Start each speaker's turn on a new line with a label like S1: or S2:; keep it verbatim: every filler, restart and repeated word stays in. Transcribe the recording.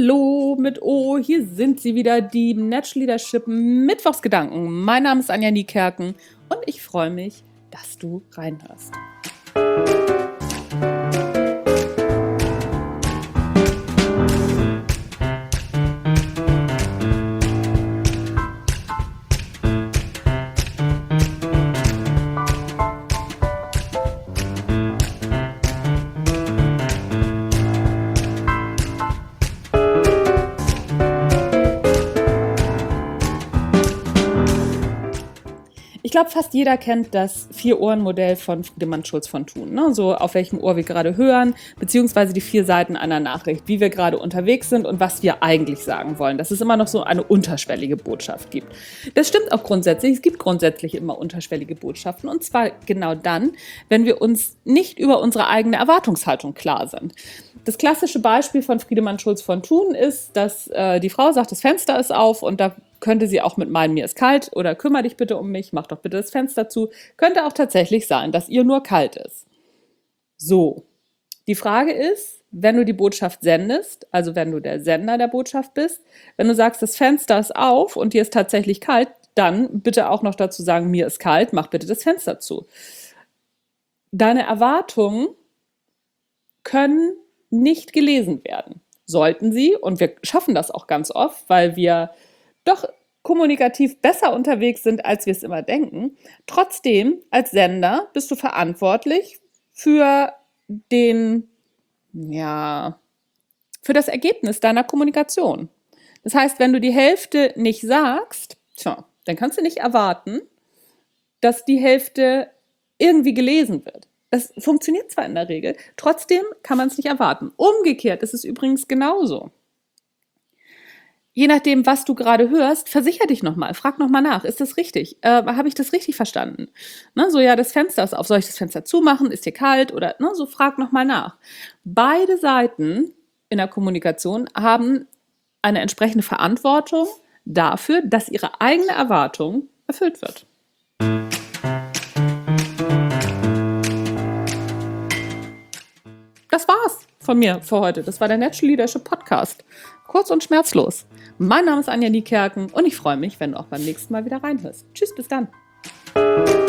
S1: Hallo mit O, hier sind sie wieder, die Natural Leadership Mittwochsgedanken. Mein Name ist Anja Niekerken und ich freue mich, dass du reinhörst. Ich glaube, fast jeder kennt das Vier-Ohren-Modell von Friedemann Schulz von Thun. Ne? So auf welchem Ohr wir gerade hören, beziehungsweise die vier Seiten einer Nachricht, wie wir gerade unterwegs sind und was wir eigentlich sagen wollen. Dass es immer noch so eine unterschwellige Botschaft gibt. Das stimmt auch grundsätzlich. Es gibt grundsätzlich immer unterschwellige Botschaften. Und zwar genau dann, wenn wir uns nicht über unsere eigene Erwartungshaltung klar sind. Das klassische Beispiel von Friedemann Schulz von Thun ist, dass äh, die Frau sagt, das Fenster ist auf und da könnte sie auch mit meinen, mir ist kalt oder kümmere dich bitte um mich, mach doch bitte das Fenster zu. Könnte auch tatsächlich sein, dass ihr nur kalt ist. So, die Frage ist, wenn du die Botschaft sendest, also wenn du der Sender der Botschaft bist, wenn du sagst, das Fenster ist auf und dir ist tatsächlich kalt, dann bitte auch noch dazu sagen, mir ist kalt, mach bitte das Fenster zu. Deine Erwartungen können nicht gelesen werden. Sollten sie, und wir schaffen das auch ganz oft, weil wir doch kommunikativ besser unterwegs sind, als wir es immer denken. Trotzdem, als Sender bist du verantwortlich für den, ja, für das Ergebnis deiner Kommunikation. Das heißt, wenn du die Hälfte nicht sagst, tja, dann kannst du nicht erwarten, dass die Hälfte irgendwie gelesen wird. Das funktioniert zwar in der Regel, trotzdem kann man es nicht erwarten. Umgekehrt ist es übrigens genauso. Je nachdem, was du gerade hörst, versicher dich nochmal, frag nochmal nach, ist das richtig? Äh, habe ich das richtig verstanden? Ne, so, ja, das Fenster ist auf, soll ich das Fenster zumachen? Ist dir kalt? Oder ne, so, frag nochmal nach. Beide Seiten in der Kommunikation haben eine entsprechende Verantwortung dafür, dass ihre eigene Erwartung erfüllt wird. Das war's von mir für heute. Das war der Natural Leadership Podcast. Kurz und schmerzlos. Mein Name ist Anja Niekerken und ich freue mich, wenn du auch beim nächsten Mal wieder reinhörst. Tschüss, bis dann.